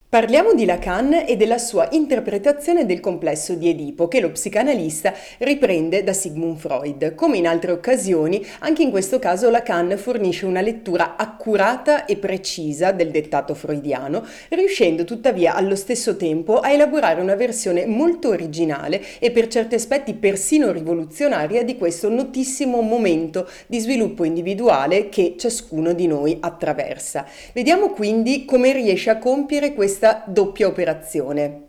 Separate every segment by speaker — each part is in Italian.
Speaker 1: Parliamo di Lacan e della sua interpretazione del complesso di Edipo, che lo psicanalista riprende da Sigmund Freud. Come in altre occasioni, anche in questo caso Lacan fornisce una lettura accurata e precisa del dettato freudiano, riuscendo tuttavia allo stesso tempo a elaborare una versione molto originale e per certi aspetti persino rivoluzionaria di questo notissimo momento di sviluppo individuale che ciascuno di noi attraversa. Vediamo quindi come riesce a compiere questa doppia operazione.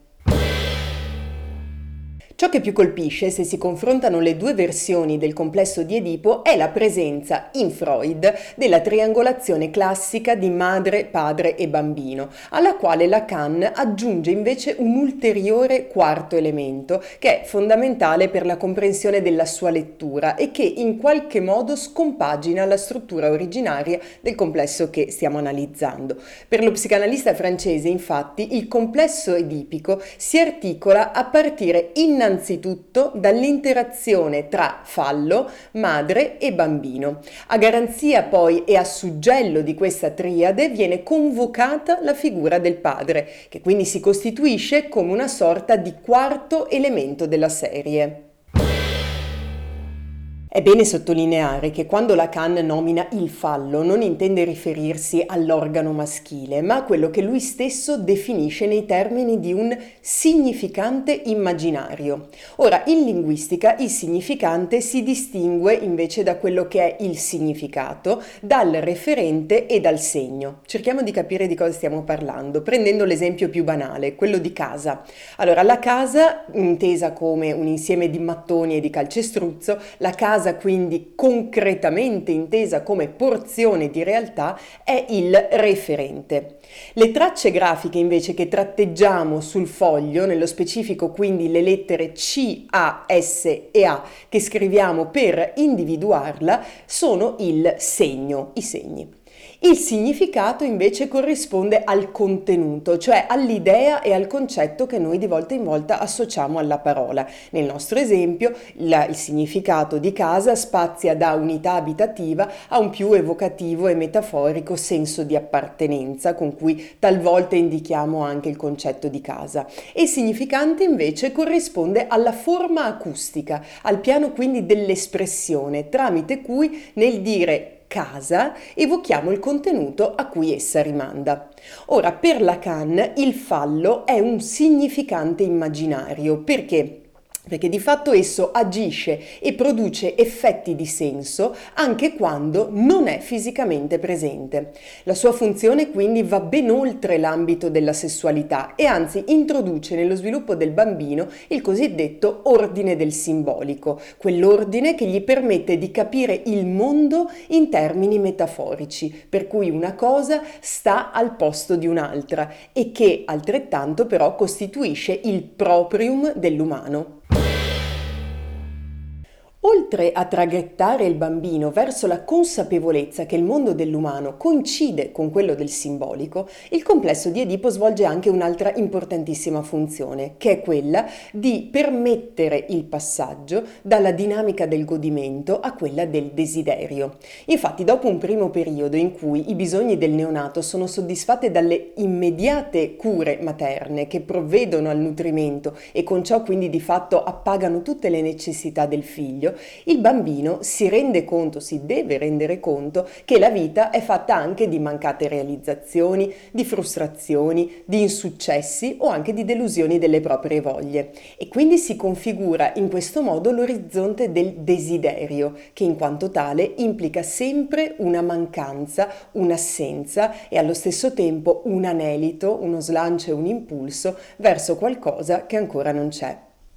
Speaker 1: Ciò che più colpisce, se si confrontano le due versioni del complesso di Edipo, è la presenza in Freud della triangolazione classica di madre, padre e bambino, alla quale Lacan aggiunge invece un ulteriore quarto elemento che è fondamentale per la comprensione della sua lettura e che in qualche modo scompagina la struttura originaria del complesso che stiamo analizzando. Per lo psicanalista francese, infatti, il complesso edipico si articola a partire innanzitutto dall'interazione tra fallo, madre e bambino. A garanzia poi e a suggello di questa triade viene convocata la figura del padre, che quindi si costituisce come una sorta di quarto elemento della serie. È bene sottolineare che quando Lacan nomina il fallo non intende riferirsi all'organo maschile, ma a quello che lui stesso definisce nei termini di un significante immaginario. Ora, in linguistica il significante si distingue invece da quello che è il significato, dal referente e dal segno. Cerchiamo di capire di cosa stiamo parlando, prendendo l'esempio più banale, quello di casa. Allora, la casa, intesa come un insieme di mattoni e di calcestruzzo, la casa quindi concretamente intesa come porzione di realtà è il referente. Le tracce grafiche invece che tratteggiamo sul foglio, nello specifico quindi le lettere C, A, S e A che scriviamo per individuarla, sono il segno, i segni. Il significato invece corrisponde al contenuto, cioè all'idea e al concetto che noi di volta in volta associamo alla parola. Nel nostro esempio, il significato di casa spazia da unità abitativa a un più evocativo e metaforico senso di appartenenza, con cui talvolta indichiamo anche il concetto di casa. E il significante invece corrisponde alla forma acustica, al piano quindi dell'espressione, tramite cui nel dire casa evochiamo il contenuto a cui essa rimanda. Ora, per Lacan il fallo è un significante immaginario. Perché? Perché di fatto esso agisce e produce effetti di senso anche quando non è fisicamente presente. La sua funzione quindi va ben oltre l'ambito della sessualità e anzi introduce nello sviluppo del bambino il cosiddetto ordine del simbolico, quell'ordine che gli permette di capire il mondo in termini metaforici, per cui una cosa sta al posto di un'altra e che altrettanto però costituisce il proprium dell'umano. Oltre a traghettare il bambino verso la consapevolezza che il mondo dell'umano coincide con quello del simbolico, il complesso di Edipo svolge anche un'altra importantissima funzione, che è quella di permettere il passaggio dalla dinamica del godimento a quella del desiderio. Infatti, dopo un primo periodo in cui i bisogni del neonato sono soddisfatti dalle immediate cure materne che provvedono al nutrimento e con ciò quindi di fatto appagano tutte le necessità del figlio, il bambino si deve rendere conto che la vita è fatta anche di mancate realizzazioni, di frustrazioni, di insuccessi o anche di delusioni delle proprie voglie. E quindi si configura in questo modo l'orizzonte del desiderio, che in quanto tale implica sempre una mancanza, un'assenza e allo stesso tempo un anelito, uno slancio e un impulso verso qualcosa che ancora non c'è.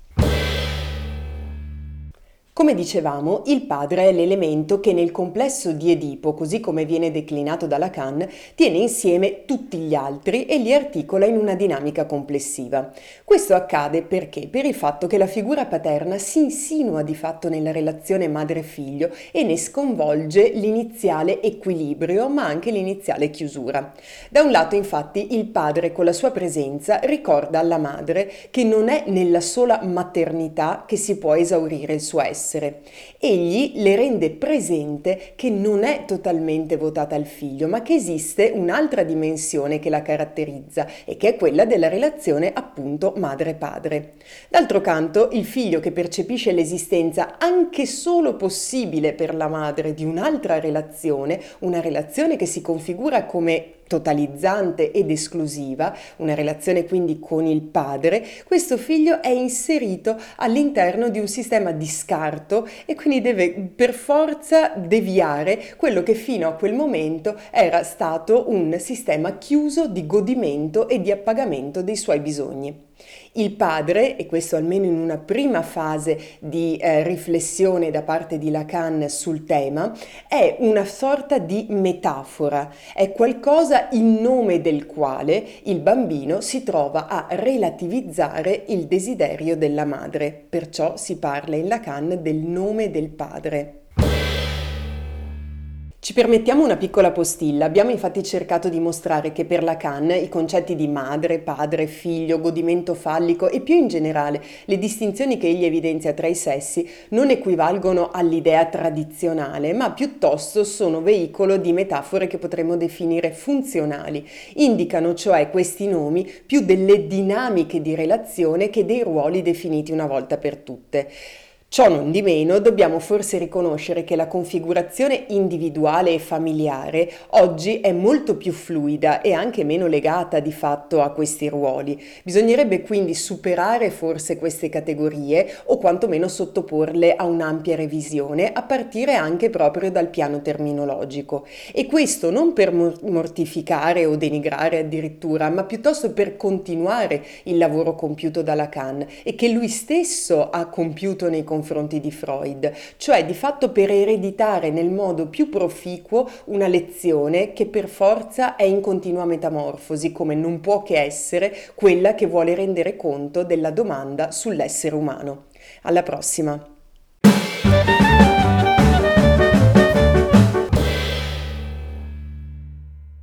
Speaker 1: Come dicevamo, il padre è l'elemento che nel complesso di Edipo, così come viene declinato da Lacan, tiene insieme tutti gli altri e li articola in una dinamica complessiva. Questo accade perché? Per il fatto che la figura paterna si insinua di fatto nella relazione madre-figlio e ne sconvolge l'iniziale equilibrio, ma anche l'iniziale chiusura. Da un lato, infatti, il padre con la sua presenza ricorda alla madre che non è nella sola maternità che si può esaurire il suo essere, essere. Egli le rende presente che non è totalmente votata al figlio, ma che esiste un'altra dimensione che la caratterizza e che è quella della relazione appunto madre-padre. D'altro canto, il figlio che percepisce l'esistenza anche solo possibile per la madre di un'altra relazione, una relazione che si configura come totalizzante ed esclusiva, una relazione quindi con il padre, questo figlio è inserito all'interno di un sistema di scarto e quindi deve per forza deviare quello che fino a quel momento era stato un sistema chiuso di godimento e di appagamento dei suoi bisogni. Il padre, e questo almeno in una prima fase di riflessione da parte di Lacan sul tema, è una sorta di metafora, è qualcosa in nome del quale il bambino si trova a relativizzare il desiderio della madre. Perciò si parla in Lacan del nome del padre. Ci permettiamo una piccola postilla. Abbiamo infatti cercato di mostrare che per Lacan i concetti di madre, padre, figlio, godimento fallico e più in generale le distinzioni che egli evidenzia tra i sessi non equivalgono all'idea tradizionale, ma piuttosto sono veicolo di metafore che potremmo definire funzionali. Indicano cioè questi nomi più delle dinamiche di relazione che dei ruoli definiti una volta per tutte. Ciò non di meno, dobbiamo forse riconoscere che la configurazione individuale e familiare oggi è molto più fluida e anche meno legata di fatto a questi ruoli. Bisognerebbe quindi superare forse queste categorie o quantomeno sottoporle a un'ampia revisione, a partire anche proprio dal piano terminologico. E questo non per mortificare o denigrare addirittura, ma piuttosto per continuare il lavoro compiuto da Lacan e che lui stesso ha compiuto nei confronti di Freud, cioè di fatto per ereditare nel modo più proficuo una lezione che per forza è in continua metamorfosi, come non può che essere quella che vuole rendere conto della domanda sull'essere umano. Alla prossima!